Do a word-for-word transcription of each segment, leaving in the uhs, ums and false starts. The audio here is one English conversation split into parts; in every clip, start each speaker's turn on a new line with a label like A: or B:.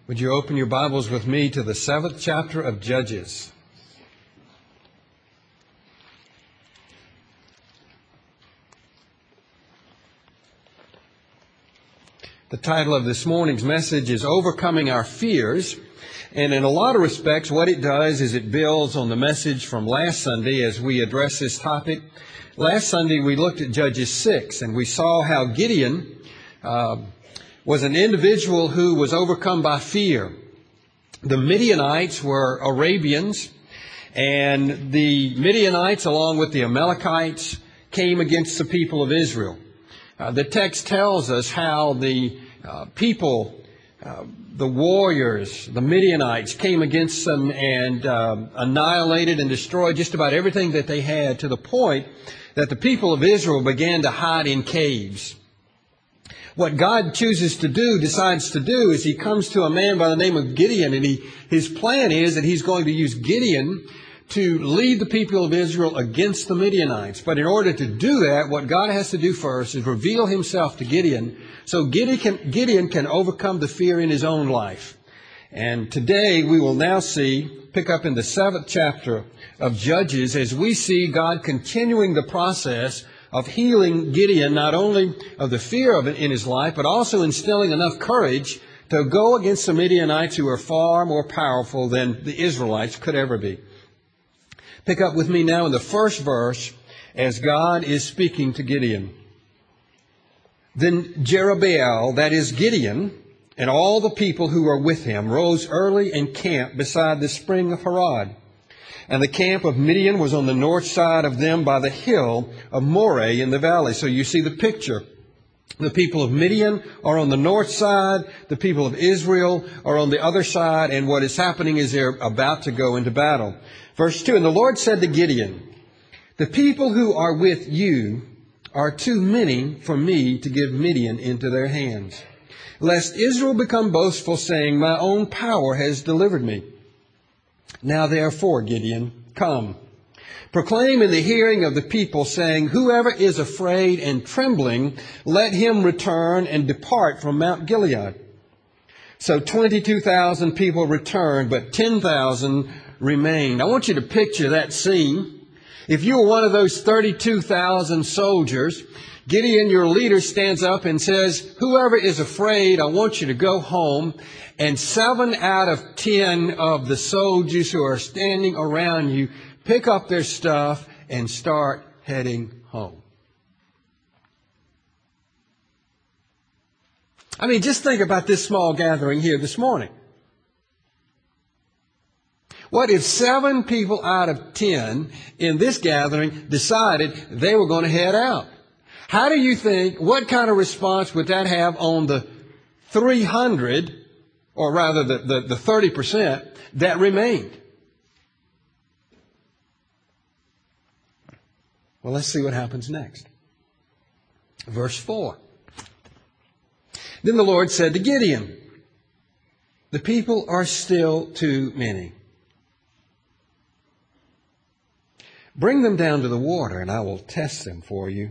A: Would you open your Bibles with me to the seventh chapter of Judges? The title of this morning's message is Overcoming Our Fears. And in a lot of respects, what it does is it builds on the message from last Sunday as we address this topic. Last Sunday, we looked at Judges six, and we saw how Gideon uh, was an individual who was overcome by fear. The Midianites were Arabians, and the Midianites, along with the Amalekites, came against the people of Israel. Uh, the text tells us how the uh, people, uh, the warriors, the Midianites, came against them and uh, annihilated and destroyed just about everything that they had, to the point that the people of Israel began to hide in caves. What God chooses to do, decides to do, is He comes to a man by the name of Gideon, and he, his plan is that He's going to use Gideon to lead the people of Israel against the Midianites. But in order to do that, what God has to do first is reveal Himself to Gideon, so Gideon can, Gideon can overcome the fear in his own life. And today we will now see, pick up in the seventh chapter of Judges, as we see God continuing the process of healing Gideon, not only of the fear of it in his life, but also instilling enough courage to go against the Midianites, who are far more powerful than the Israelites could ever be. Pick up with me now in the first verse as God is speaking to Gideon. Then Jerubbaal, that is Gideon, and all the people who were with him rose early and camped beside the spring of Harod. And the camp of Midian was on the north side of them by the hill of Moreh in the valley. So you see the picture. The people of Midian are on the north side. The people of Israel are on the other side. And what is happening is they're about to go into battle. Verse two, and the Lord said to Gideon, the people who are with you are too many for me to give Midian into their hands, lest Israel become boastful, saying, my own power has delivered me. Now therefore, Gideon, come, proclaim in the hearing of the people, saying, whoever is afraid and trembling, let him return and depart from Mount Gilead. So twenty-two thousand people returned, but ten thousand remained. I want you to picture that scene. If you were one of those thirty-two thousand soldiers, Gideon, your leader, stands up and says, whoever is afraid, I want you to go home. And seven out of ten of the soldiers who are standing around you pick up their stuff and start heading home. I mean, just think about this small gathering here this morning. What if seven people out of ten in this gathering decided they were going to head out? How do you think, what kind of response would that have on the three hundred, or rather the, the, the thirty percent that remained? Well, let's see what happens next. Verse four. Then the Lord said to Gideon, the people are still too many. Bring them down to the water, and I will test them for you.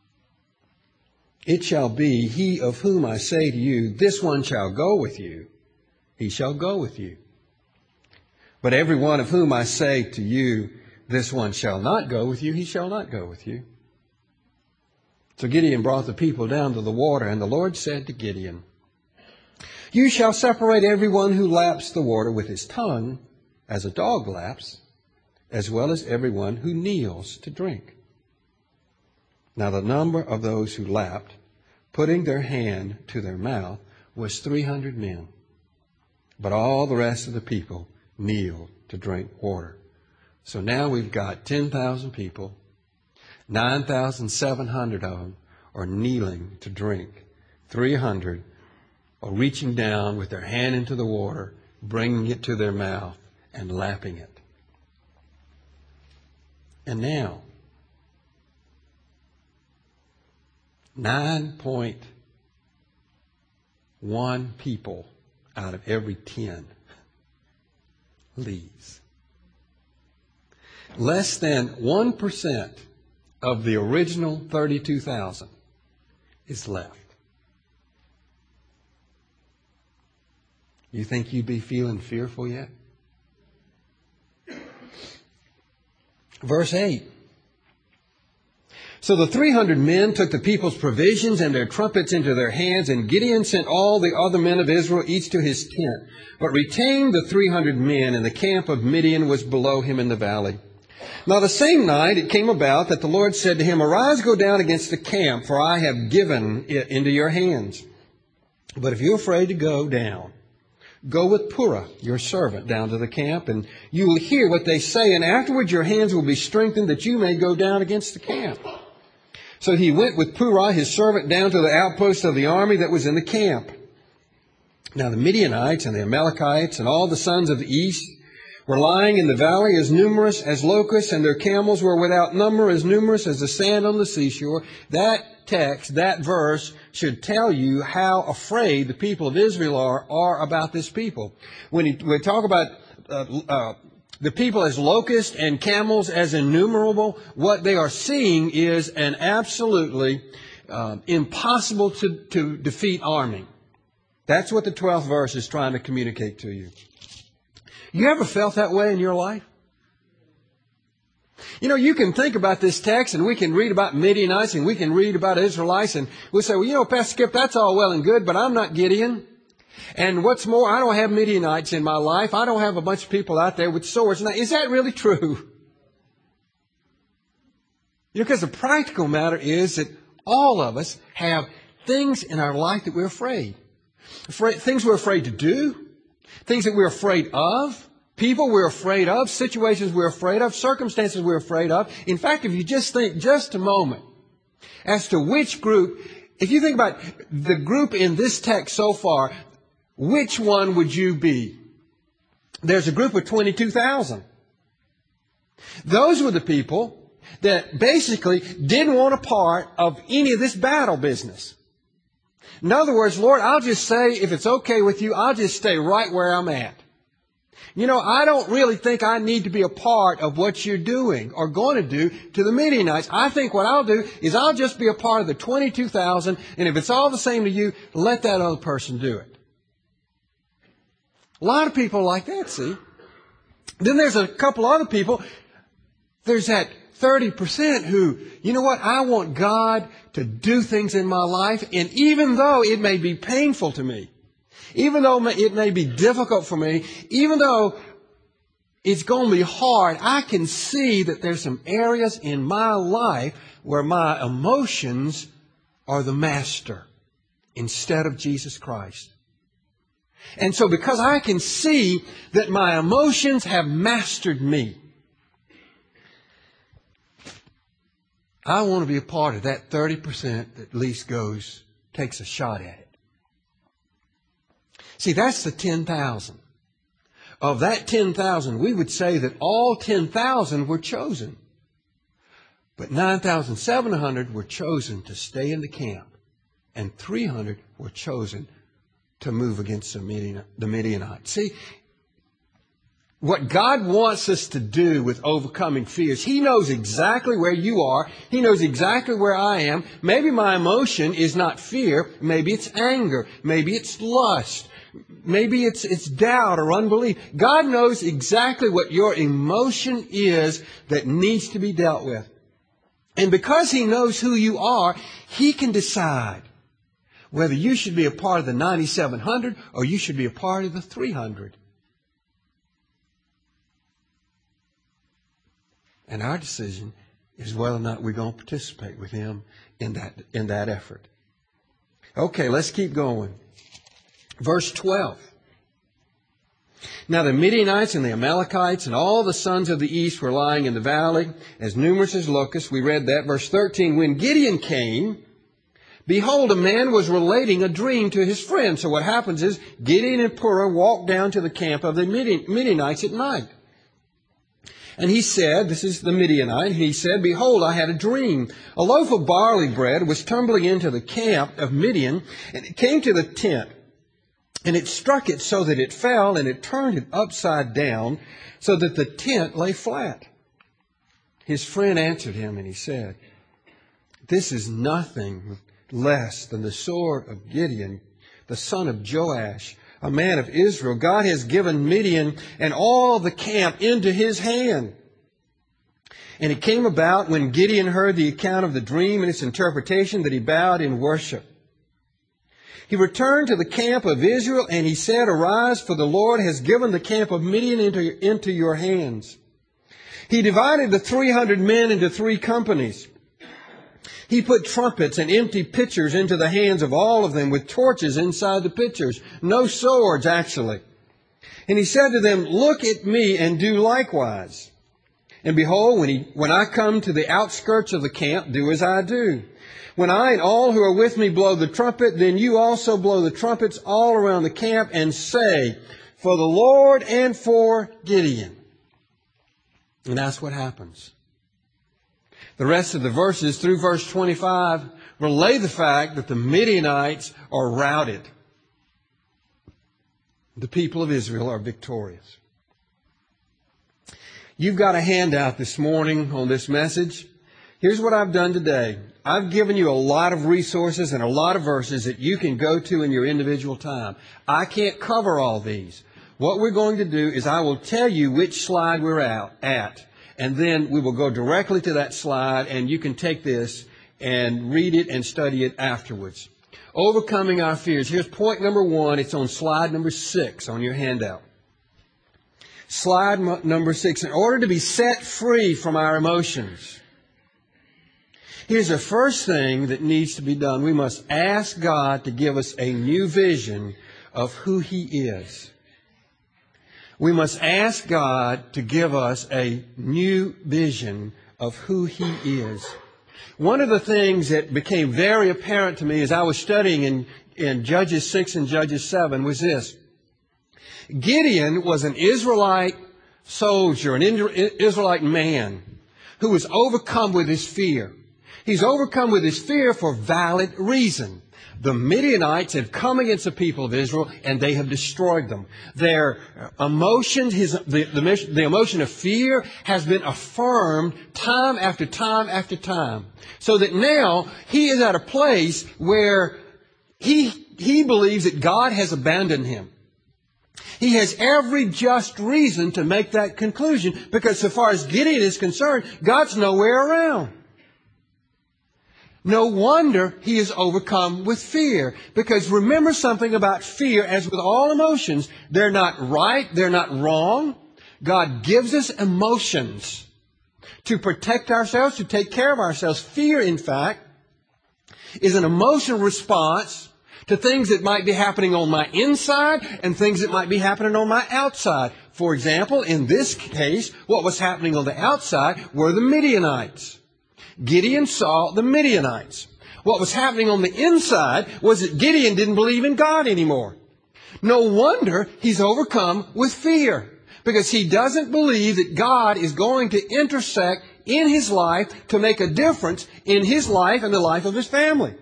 A: It shall be, he of whom I say to you, this one shall go with you, he shall go with you. But every one of whom I say to you, this one shall not go with you, he shall not go with you. So Gideon brought the people down to the water, and the Lord said to Gideon, you shall separate every one who laps the water with his tongue, as a dog laps, as well as every one who kneels to drink. Now the number of those who lapped, putting their hand to their mouth, was three hundred men. But all the rest of the people kneeled to drink water. So now we've got ten thousand people. nine thousand seven hundred of them are kneeling to drink. three hundred are reaching down with their hand into the water, bringing it to their mouth and lapping it. And now, nine point one people out of every ten leaves. Less than one percent of the original thirty-two thousand is left. You think you'd be feeling fearful yet? Verse eight. So the three hundred men took the people's provisions and their trumpets into their hands, and Gideon sent all the other men of Israel each to his tent, but retained the three hundred men, and the camp of Midian was below him in the valley. Now the same night it came about that the Lord said to him, Arise, go down against the camp, for I have given it into your hands. But if you're afraid to go down, go with Purah, your servant, down to the camp, and you will hear what they say, and afterwards your hands will be strengthened that you may go down against the camp. So he went with Purah, his servant, down to the outpost of the army that was in the camp. Now the Midianites and the Amalekites and all the sons of the east were lying in the valley as numerous as locusts, and their camels were without number as numerous as the sand on the seashore. That text, that verse, should tell you how afraid the people of Israel are, are about this people. When he, we talk about uh, uh, the people as locusts and camels as innumerable, what they are seeing is an absolutely uh, impossible to, to defeat army. That's what the twelfth verse is trying to communicate to you. You ever felt that way in your life? You know, you can think about this text, and we can read about Midianites, and we can read about Israelites, and we'll say, well, you know, Pastor Skip, that's all well and good, but I'm not Gideon. And what's more, I don't have Midianites in my life. I don't have a bunch of people out there with swords. Now, is that really true? You know, because the practical matter is that all of us have things in our life that we're afraid. Afraid, things we're afraid to do, things that we're afraid of, people we're afraid of, situations we're afraid of, circumstances we're afraid of. In fact, if you just think just a moment as to which group, if you think about the group in this text so far, which one would you be? There's a group of twenty-two thousand. Those were the people that basically didn't want a part of any of this battle business. In other words, Lord, I'll just say, if it's okay with you, I'll just stay right where I'm at. You know, I don't really think I need to be a part of what you're doing or going to do to the Midianites. I think what I'll do is I'll just be a part of the twenty-two thousand, and if it's all the same to you, let that other person do it. A lot of people like that, see. Then there's a couple other people. There's that thirty percent who, you know what, I want God to do things in my life, and even though it may be painful to me, even though it may be difficult for me, even though it's going to be hard, I can see that there's some areas in my life where my emotions are the master instead of Jesus Christ. And so because I can see that my emotions have mastered me, I want to be a part of that thirty percent that at least goes, takes a shot at it. See, that's the ten thousand. Of that ten thousand, we would say that all ten thousand were chosen. But nine thousand seven hundred were chosen to stay in the camp. And three hundred were chosen to move against the Midianites. See, what God wants us to do with overcoming fears, He knows exactly where you are. He knows exactly where I am. Maybe my emotion is not fear. Maybe it's anger. Maybe it's lust. Maybe it's, it's doubt or unbelief. God knows exactly what your emotion is that needs to be dealt with. And because He knows who you are, He can decide whether you should be a part of the ninety-seven hundred or you should be a part of the three hundred. And our decision is whether or not we're going to participate with Him in that, in that effort. Okay, let's keep going. Verse twelve. Now the Midianites and the Amalekites and all the sons of the east were lying in the valley, as numerous as locusts. We read that. Verse thirteen, when Gideon came, behold, a man was relating a dream to his friend. So what happens is Gideon and Purah walked down to the camp of the Midianites at night. And he said, this is the Midianite, he said, behold, I had a dream. A loaf of barley bread was tumbling into the camp of Midian, and it came to the tent. And it struck it so that it fell, and it turned it upside down, so that the tent lay flat. His friend answered him, and he said, this is nothing less than the sword of Gideon, the son of Joash, a man of Israel. God has given Midian and all the camp into his hand. And it came about when Gideon heard the account of the dream and its interpretation that he bowed in worship. He returned to the camp of Israel and he said, Arise, for the Lord has given the camp of Midian into, into your hands. He divided the three hundred men into three companies. He put trumpets and empty pitchers into the hands of all of them with torches inside the pitchers. No swords, actually. And he said to them, Look at me and do likewise. And behold, when, he, when I come to the outskirts of the camp, do as I do. When I and all who are with me blow the trumpet, then you also blow the trumpets all around the camp and say, For the Lord and for Gideon. And that's what happens. The rest of the verses through verse twenty-five relay the fact that the Midianites are routed. The people of Israel are victorious. You've got a handout this morning on this message. Here's what I've done today. I've given you a lot of resources and a lot of verses that you can go to in your individual time. I can't cover all these. What we're going to do is I will tell you which slide we're out at. And then we will go directly to that slide and you can take this and read it and study it afterwards. Overcoming our fears. Here's point number one. It's on slide number six on your handout. Slide m- number six. In order to be set free from our emotions, here's the first thing that needs to be done. We must ask God to give us a new vision of who He is. We must ask God to give us a new vision of who He is. One of the things that became very apparent to me as I was studying in, in Judges six and Judges seven was this. Gideon was an Israelite soldier, an Israelite man who was overcome with his fear. He's overcome with his fear for valid reason. The Midianites have come against the people of Israel and they have destroyed them. Their emotions, his, the, the, the emotion of fear has been affirmed time after time after time. So that now he is at a place where he, he believes that God has abandoned him. He has every just reason to make that conclusion because so far as Gideon is concerned, God's nowhere around. No wonder he is overcome with fear. Because remember something about fear, as with all emotions, they're not right, they're not wrong. God gives us emotions to protect ourselves, to take care of ourselves. Fear, in fact, is an emotional response to things that might be happening on my inside and things that might be happening on my outside. For example, in this case, what was happening on the outside were the Midianites. Gideon saw the Midianites. What was happening on the inside was that Gideon didn't believe in God anymore. No wonder he's overcome with fear, because he doesn't believe that God is going to intersect in his life to make a difference in his life and the life of his family.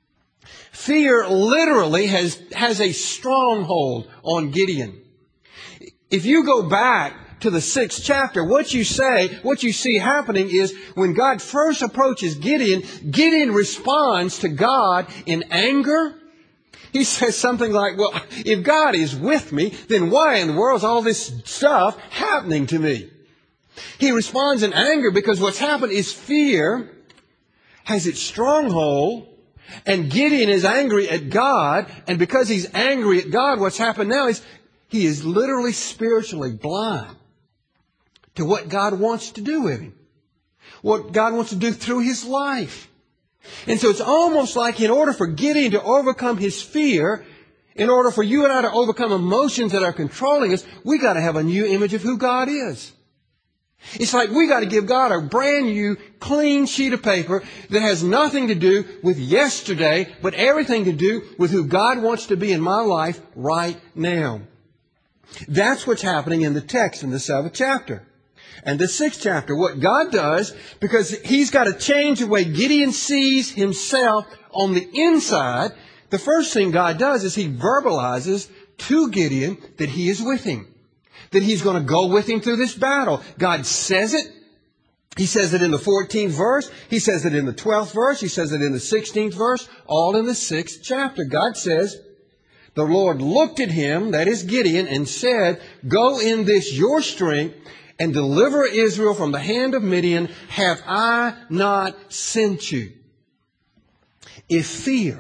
A: Fear literally has, has a stronghold on Gideon. If you go back to the sixth chapter, what you say, what you see happening is when God first approaches Gideon, Gideon responds to God in anger. He says something like, well, if God is with me, then why in the world is all this stuff happening to me? He responds in anger because what's happened is fear has its stronghold, and Gideon is angry at God, and because he's angry at God, what's happened now is he is literally spiritually blind to what God wants to do with him, what God wants to do through his life. And so it's almost like in order for Gideon to overcome his fear, in order for you and I to overcome emotions that are controlling us, we got to have a new image of who God is. It's like we got to give God a brand new, clean sheet of paper that has nothing to do with yesterday, but everything to do with who God wants to be in my life right now. That's what's happening in the text in the seventh chapter. And the sixth chapter, what God does, because He's got to change the way Gideon sees himself on the inside, the first thing God does is He verbalizes to Gideon that He is with him, that He's going to go with him through this battle. God says it. He says it in the fourteenth verse. He says it in the twelfth verse. He says it in the sixteenth verse, all in the sixth chapter. God says The Lord looked at him, that is Gideon, and said, go in this your strength and deliver Israel from the hand of Midian. Have I not sent you? If fear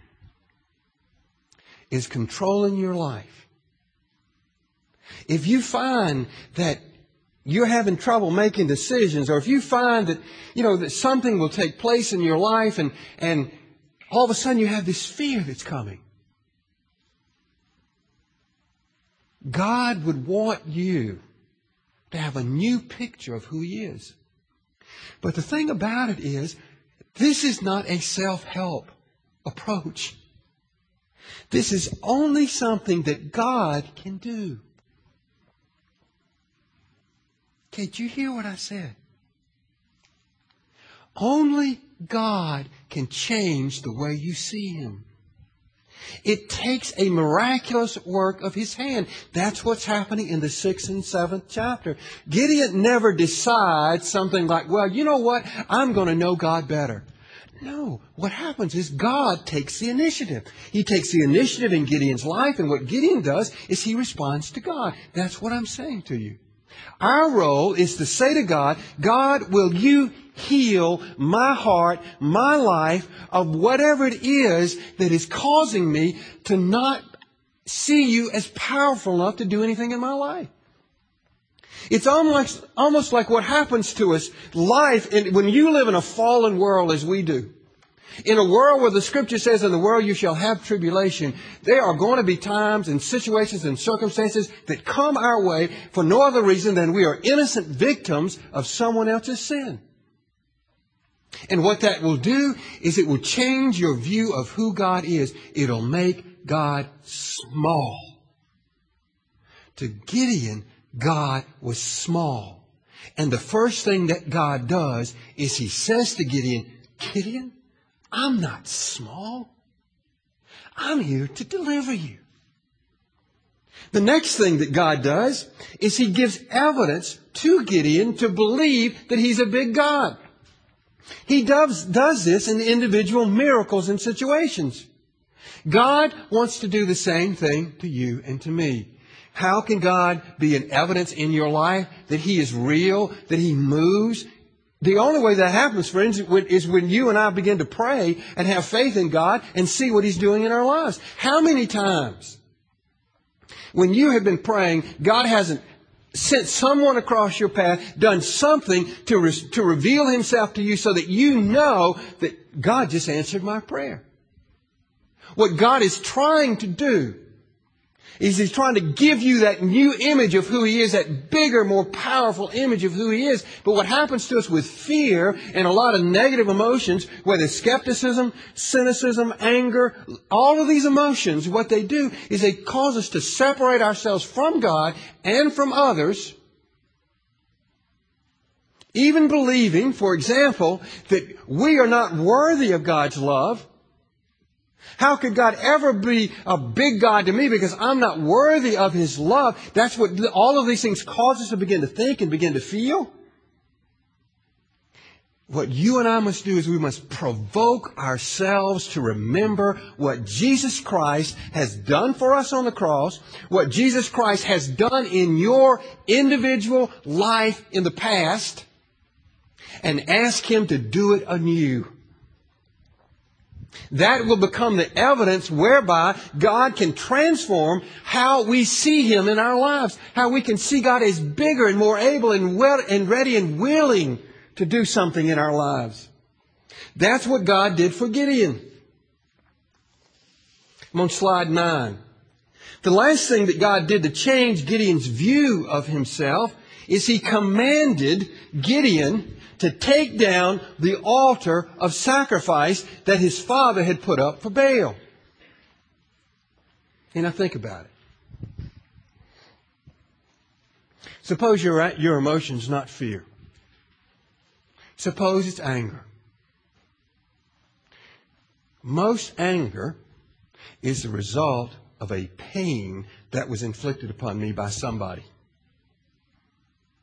A: is controlling your life, if you find that you're having trouble making decisions, or if you find that, you know, that something will take place in your life and, and all of a sudden you have this fear that's coming, God would want you to have a new picture of who He is. But the thing about it is, this is not a self-help approach. This is only something that God can do. Okay, did you hear what I said? Only God can change the way you see Him. It takes a miraculous work of His hand. That's what's happening in the sixth and seventh chapter. Gideon never decides something like, well, you know what? I'm going to know God better. No. What happens is God takes the initiative. He takes the initiative in Gideon's life, and what Gideon does is he responds to God. That's what I'm saying to you. Our role is to say to God, God, will you heal my heart, my life, of whatever it is that is causing me to not see you as powerful enough to do anything in my life. It's almost, almost like what happens to us, life, and when you live in a fallen world as we do. In a world where the Scripture says, in the world you shall have tribulation, there are going to be times and situations and circumstances that come our way for no other reason than we are innocent victims of someone else's sin. And what that will do is it will change your view of who God is. It'll make God small. To Gideon, God was small. And the first thing that God does is He says to Gideon, Gideon, I'm not small. I'm here to deliver you. The next thing that God does is He gives evidence to Gideon to believe that He's a big God. He does, does this in individual miracles and situations. God wants to do the same thing to you and to me. How can God be an evidence in your life that He is real, that He moves? The only way that happens, friends, is when you and I begin to pray and have faith in God and see what He's doing in our lives. How many times when you have been praying, God hasn't sent someone across your path, done something to, re- to reveal Himself to you so that you know that God just answered my prayer? What God is trying to do is He's trying to give you that new image of who He is, that bigger, more powerful image of who He is. But what happens to us with fear and a lot of negative emotions, whether skepticism, cynicism, anger, all of these emotions, what they do is they cause us to separate ourselves from God and from others. Even believing, for example, that we are not worthy of God's love. How could God ever be a big God to me because I'm not worthy of His love? That's what all of these things cause us to begin to think and begin to feel. What you and I must do is we must provoke ourselves to remember what Jesus Christ has done for us on the cross, what Jesus Christ has done in your individual life in the past, and ask Him to do it anew. That will become the evidence whereby God can transform how we see Him in our lives. How we can see God as bigger and more able and well and ready and willing to do something in our lives. That's what God did for Gideon. I'm on slide nine. The last thing that God did to change Gideon's view of himself is He commanded Gideon to take down the altar of sacrifice that his father had put up for Baal. And now think about it. Suppose your, your emotion's not fear. Suppose it's anger. Most anger is the result of a pain that was inflicted upon me by somebody.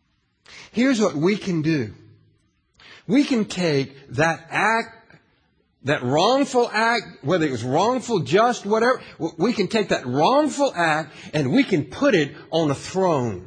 A: Here's what we can do. We can take that act That wrongful act, whether it was wrongful, just, whatever, we can take that wrongful act and we can put it on a throne.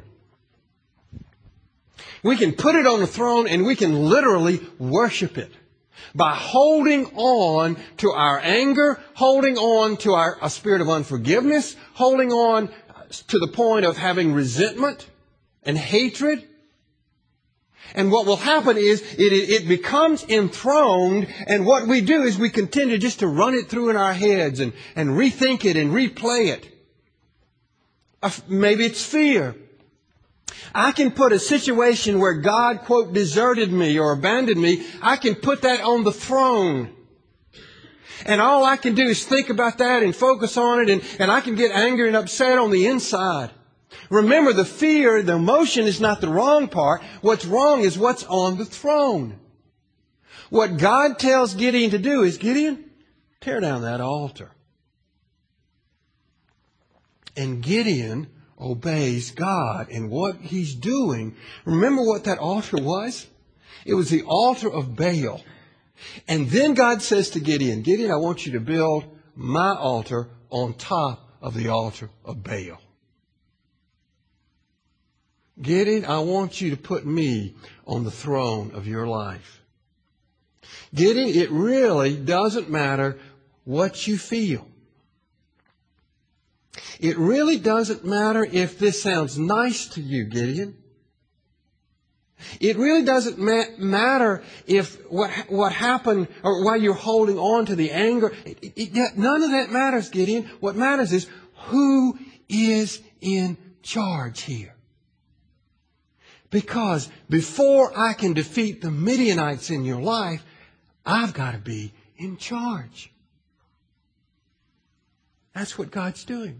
A: We can put it on the throne and we can literally worship it by holding on to our anger, holding on to our a spirit of unforgiveness, holding on to the point of having resentment and hatred. And what will happen is it, it becomes enthroned, and what we do is we continue just to run it through in our heads and, and rethink it and replay it. Uh, maybe it's fear. I can put a situation where God, quote, deserted me or abandoned me, I can put that on the throne. And all I can do is think about that and focus on it, and, and I can get angry and upset on the inside. Remember, the fear, the emotion is not the wrong part. What's wrong is what's on the throne. What God tells Gideon to do is, Gideon, tear down that altar. And Gideon obeys God in what he's doing. Remember what that altar was? It was the altar of Baal. And then God says to Gideon, Gideon, I want you to build my altar on top of the altar of Baal. Gideon, I want you to put me on the throne of your life. Gideon, it really doesn't matter what you feel. It really doesn't matter if this sounds nice to you, Gideon. It really doesn't ma- matter if what what happened or why you're holding on to the anger. It, it, none of that matters, Gideon. What matters is who is in charge here. Because before I can defeat the Midianites in your life, I've got to be in charge. That's what God's doing.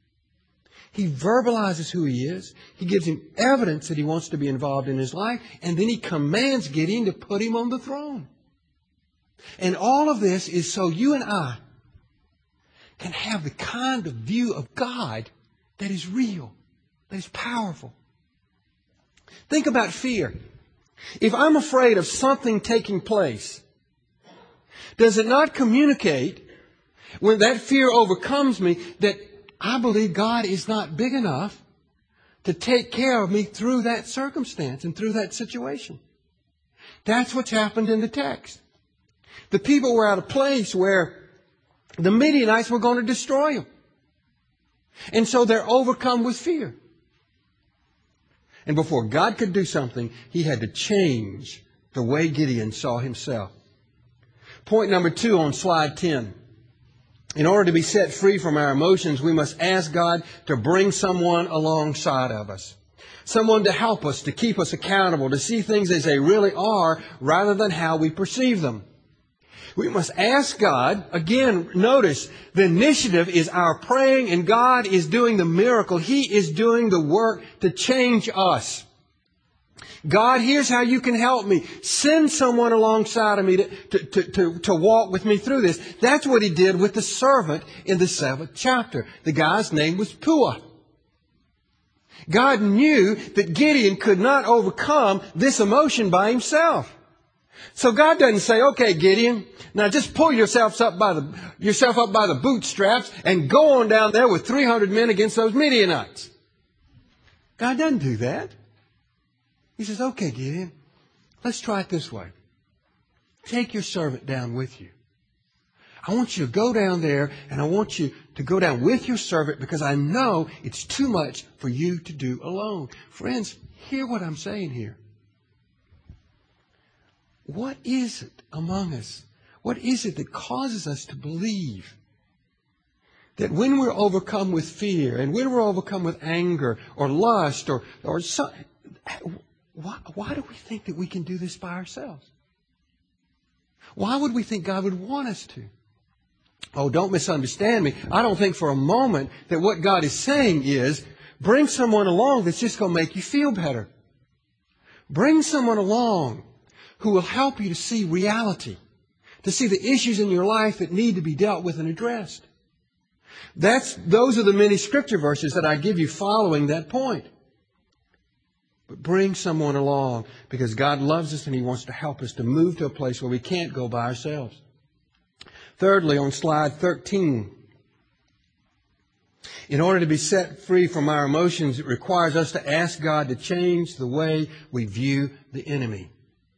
A: He verbalizes who he is. He gives him evidence that he wants to be involved in his life. And then he commands Gideon to put him on the throne. And all of this is so you and I can have the kind of view of God that is real, that is powerful. Think about fear. If I'm afraid of something taking place, does it not communicate when that fear overcomes me that I believe God is not big enough to take care of me through that circumstance and through that situation? That's what's happened in the text. The people were at a place where the Midianites were going to destroy them. And so they're overcome with fear. And before God could do something, he had to change the way Gideon saw himself. Point number two on slide ten. In order to be set free from our emotions, we must ask God to bring someone alongside of us. Someone to help us, to keep us accountable, to see things as they really are rather than how we perceive them. We must ask God, again, notice, the initiative is our praying and God is doing the miracle. He is doing the work to change us. God, here's how you can help me. Send someone alongside of me to, to, to, to, to walk with me through this. That's what he did with the servant in the seventh chapter. The guy's name was Pua. God knew that Gideon could not overcome this emotion by himself. So God doesn't say, okay, Gideon, now just pull yourself up by the, yourself up by the bootstraps and go on down there with three hundred men against those Midianites. God doesn't do that. He says, okay, Gideon, let's try it this way. Take your servant down with you. I want you to go down there, and I want you to go down with your servant because I know it's too much for you to do alone. Friends, hear what I'm saying here. What is it among us? What is it that causes us to believe that when we're overcome with fear and when we're overcome with anger or lust or, or some, why, why do we think that we can do this by ourselves? Why would we think God would want us to? Oh, don't misunderstand me. I don't think for a moment that what God is saying is bring someone along that's just going to make you feel better. Bring someone along who will help you to see reality, to see the issues in your life that need to be dealt with and addressed. That's, those are the many scripture verses that I give you following that point. But bring someone along because God loves us and he wants to help us to move to a place where we can't go by ourselves. Thirdly, on slide thirteen, in order to be set free from our emotions, it requires us to ask God to change the way we view the enemy.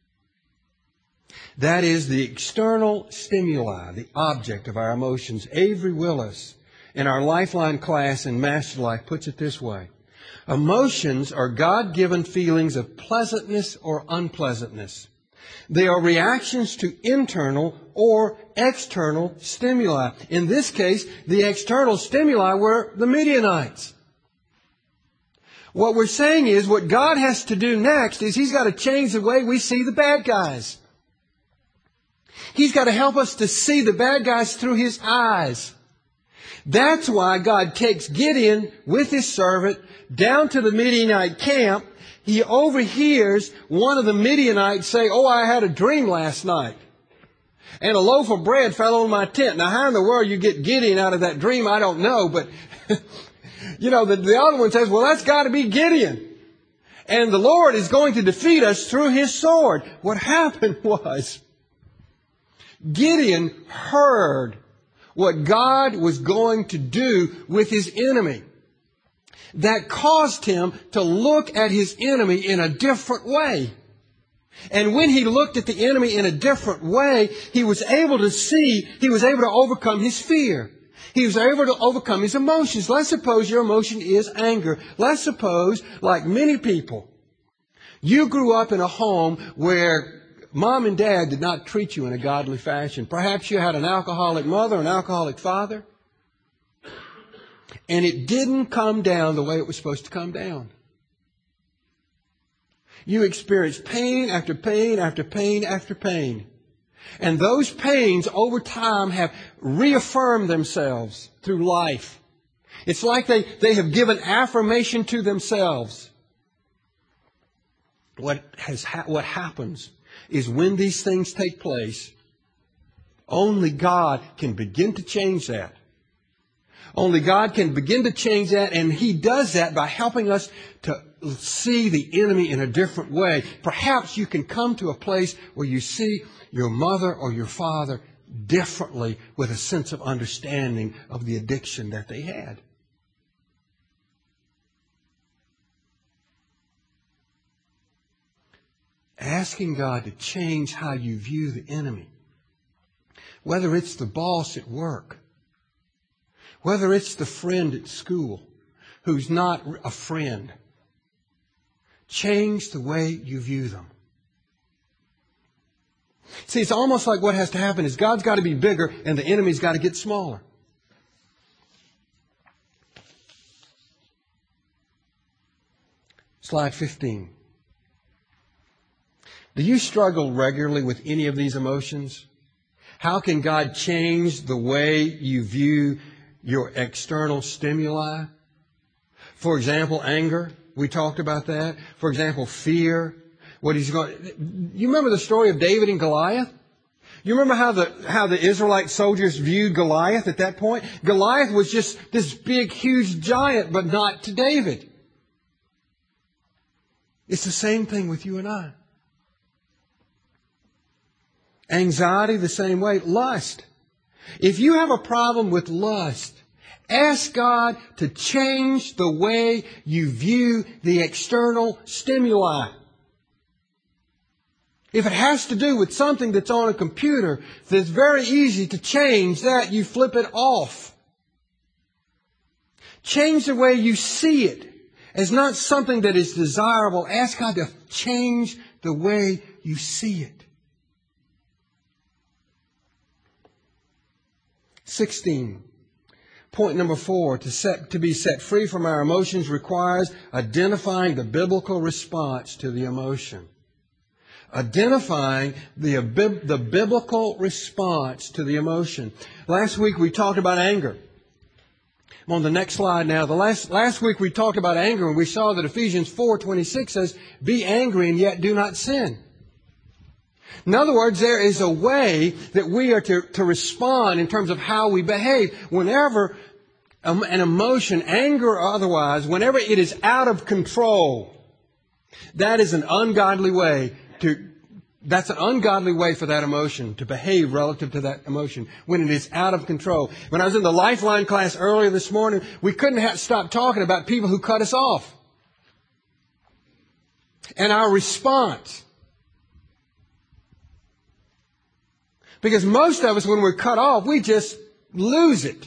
A: That is the external stimuli, the object of our emotions. Avery Willis, in our Lifeline class in Master Life, puts it this way. Emotions are God-given feelings of pleasantness or unpleasantness. They are reactions to internal or external stimuli. In this case, the external stimuli were the Midianites. What we're saying is what God has to do next is He's got to change the way we see the bad guys. He's got to help us to see the bad guys through His eyes. That's why God takes Gideon with his servant down to the Midianite camp. He overhears one of the Midianites say, "Oh, I had a dream last night, and a loaf of bread fell on my tent." Now, how in the world you get Gideon out of that dream, I don't know. But, you know, the, the other one says, well, that's got to be Gideon. And the Lord is going to defeat us through His sword. What happened was Gideon heard what God was going to do with his enemy. That caused him to look at his enemy in a different way. And when he looked at the enemy in a different way, he was able to see, he was able to overcome his fear. He was able to overcome his emotions. Let's suppose your emotion is anger. Let's suppose, like many people, you grew up in a home where Mom and Dad did not treat you in a godly fashion. Perhaps you had an alcoholic mother, an alcoholic father, and it didn't come down the way it was supposed to come down. You experienced pain after pain after pain after pain. And those pains over time have reaffirmed themselves through life. It's like they, they have given affirmation to themselves. What has ha- what happens is when these things take place, only God can begin to change that. Only God can begin to change that, and He does that by helping us to see the enemy in a different way. Perhaps you can come to a place where you see your mother or your father differently with a sense of understanding of the addiction that they had. Asking God to change how you view the enemy. Whether it's the boss at work, whether it's the friend at school who's not a friend. Change the way you view them. See, it's almost like what has to happen is God's got to be bigger and the enemy's got to get smaller. Slide fifteen. Do you struggle regularly with any of these emotions? How can God change the way you view your external stimuli? For example, anger. We talked about that. For example, fear. What he's going. You remember the story of David and Goliath? You remember how the how the Israelite soldiers viewed Goliath at that point? Goliath was just this big, huge giant, but not to David. It's the same thing with you and I. Anxiety, the same way. Lust. If you have a problem with lust, ask God to change the way you view the external stimuli. If it has to do with something that's on a computer, that's very easy to change that, you flip it off. Change the way you see it as not something that is desirable. Ask God to change the way you see it. sixteen. Point number four, to set, to be set free from our emotions requires identifying the biblical response to the emotion. Identifying the, the biblical response to the emotion. Last week we talked about anger. I'm on the next slide now. The last, last week we talked about anger and we saw that Ephesians four twenty-six says, "Be angry and yet do not sin." In other words, there is a way that we are to, to respond in terms of how we behave. Whenever an emotion, anger or otherwise, whenever it is out of control, that is an ungodly way to, That's an ungodly way for that emotion to behave relative to that emotion when it is out of control. When I was in the Lifeline class earlier this morning, we couldn't have stop talking about people who cut us off. And our response. Because most of us, when we're cut off, we just lose it.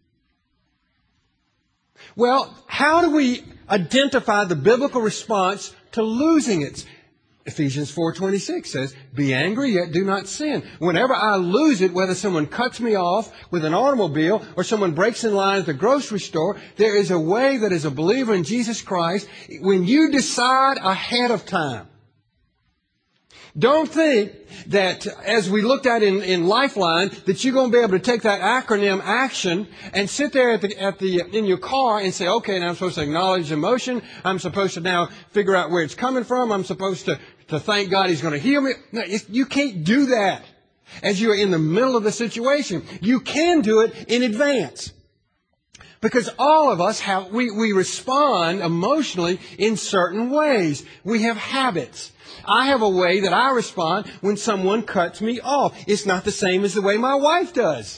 A: Well, how do we identify the biblical response to losing it? Ephesians four twenty-six says, be angry, yet do not sin. Whenever I lose it, whether someone cuts me off with an automobile or someone breaks in line at the grocery store, there is a way that as a believer in Jesus Christ, when you decide ahead of time, don't think that, as we looked at in, in Lifeline, that you're going to be able to take that acronym action and sit there at the, at the, in your car and say, okay, now I'm supposed to acknowledge emotion. I'm supposed to now figure out where it's coming from. I'm supposed to, to thank God He's going to heal me. No, you can't do that as you're in the middle of the situation. You can do it in advance. Because all of us have, we, we respond emotionally in certain ways. We have habits. I have a way that I respond when someone cuts me off. It's not the same as the way my wife does.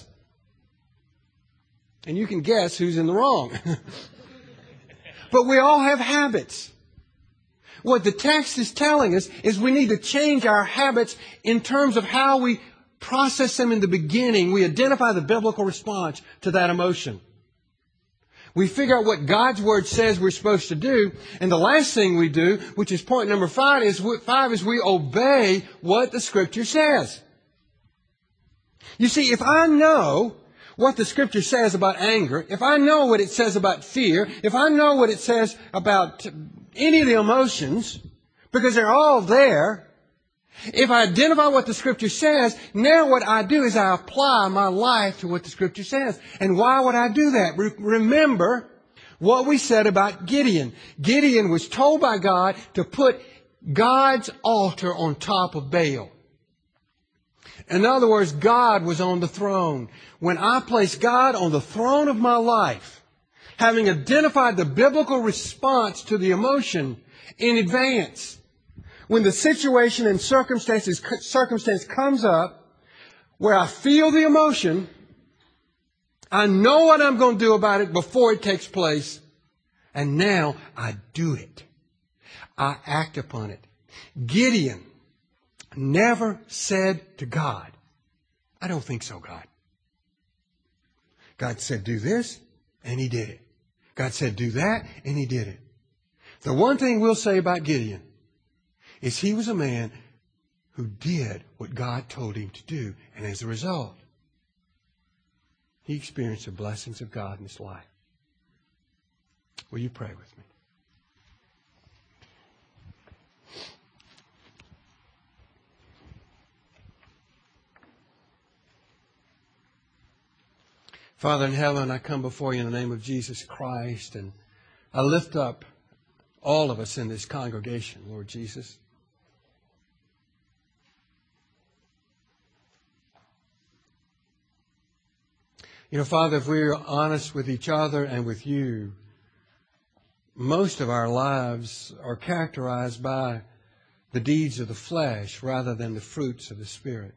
A: And you can guess who's in the wrong. But we all have habits. What the text is telling us is we need to change our habits in terms of how we process them in the beginning. We identify the biblical response to that emotion. We figure out what God's Word says we're supposed to do. And the last thing we do, which is point number five, is, five is we obey what the Scripture says. You see, if I know what the Scripture says about anger, if I know what it says about fear, if I know what it says about any of the emotions, because they're all there, if I identify what the Scripture says, now what I do is I apply my life to what the Scripture says. And why would I do that? Re- remember what we said about Gideon. Gideon was told by God to put God's altar on top of Baal. In other words, God was on the throne. When I place God on the throne of my life, having identified the biblical response to the emotion in advance, when the situation and circumstances, circumstance comes up where I feel the emotion, I know what I'm going to do about it before it takes place. And now I do it. I act upon it. Gideon never said to God, I don't think so, God. God said, do this, and he did it. God said, do that, and he did it. The one thing we'll say about Gideon is he was a man who did what God told him to do. And as a result, he experienced the blessings of God in his life. Will you pray with me? Father in heaven, I come before you in the name of Jesus Christ, and I lift up all of us in this congregation, Lord Jesus. You know, Father, if we're honest with each other and with you, most of our lives are characterized by the deeds of the flesh rather than the fruits of the Spirit.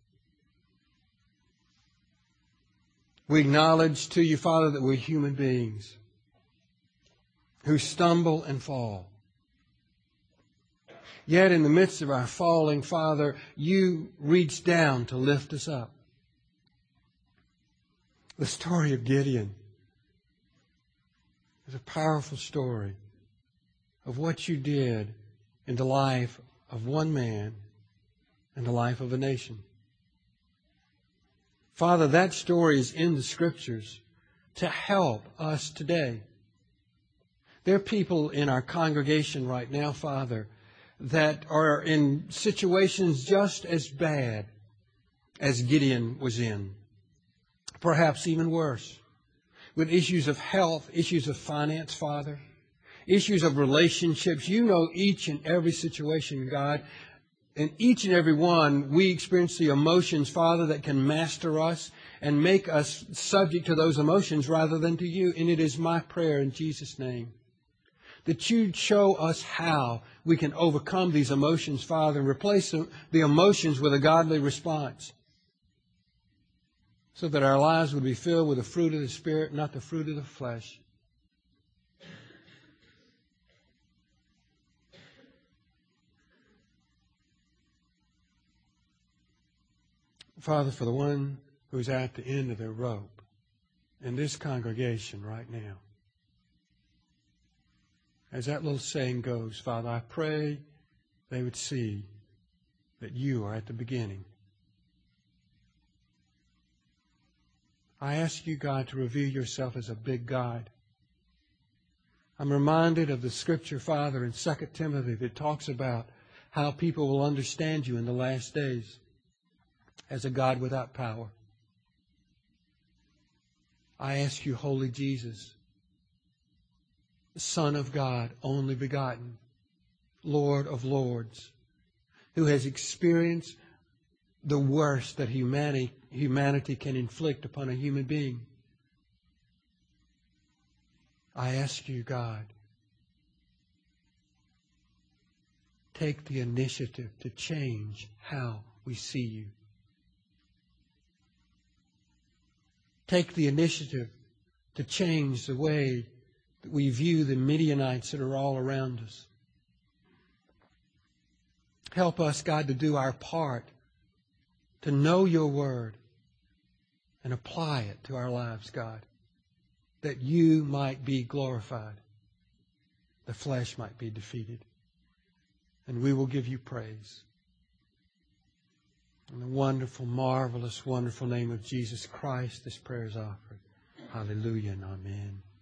A: We acknowledge to you, Father, that we're human beings who stumble and fall. Yet in the midst of our falling, Father, you reach down to lift us up. The story of Gideon is a powerful story of what you did in the life of one man and the life of a nation. Father, that story is in the Scriptures to help us today. There are people in our congregation right now, Father, that are in situations just as bad as Gideon was in. Perhaps even worse, with issues of health, issues of finance, Father, issues of relationships. You know each and every situation, God. In each and every one, we experience the emotions, Father, that can master us and make us subject to those emotions rather than to you. And it is my prayer in Jesus' name that You'd show us how we can overcome these emotions, Father, and replace the emotions with a godly response, so that our lives would be filled with the fruit of the Spirit, not the fruit of the flesh. Father, for the one who's at the end of their rope in this congregation right now, as that little saying goes, Father, I pray they would see that You are at the beginning. I ask You, God, to reveal Yourself as a big God. I'm reminded of the scripture, Father, in Second Timothy that talks about how people will understand You in the last days as a God without power. I ask You, Holy Jesus, Son of God, only begotten, Lord of lords, who has experienced the worst that humanity, humanity can inflict upon a human being. I ask You, God, take the initiative to change how we see You. Take the initiative to change the way that we view the Midianites that are all around us. Help us, God, to do our part, to know Your Word and apply it to our lives, God, that You might be glorified, the flesh might be defeated, and we will give You praise. In the wonderful, marvelous, wonderful name of Jesus Christ, this prayer is offered. Hallelujah and amen.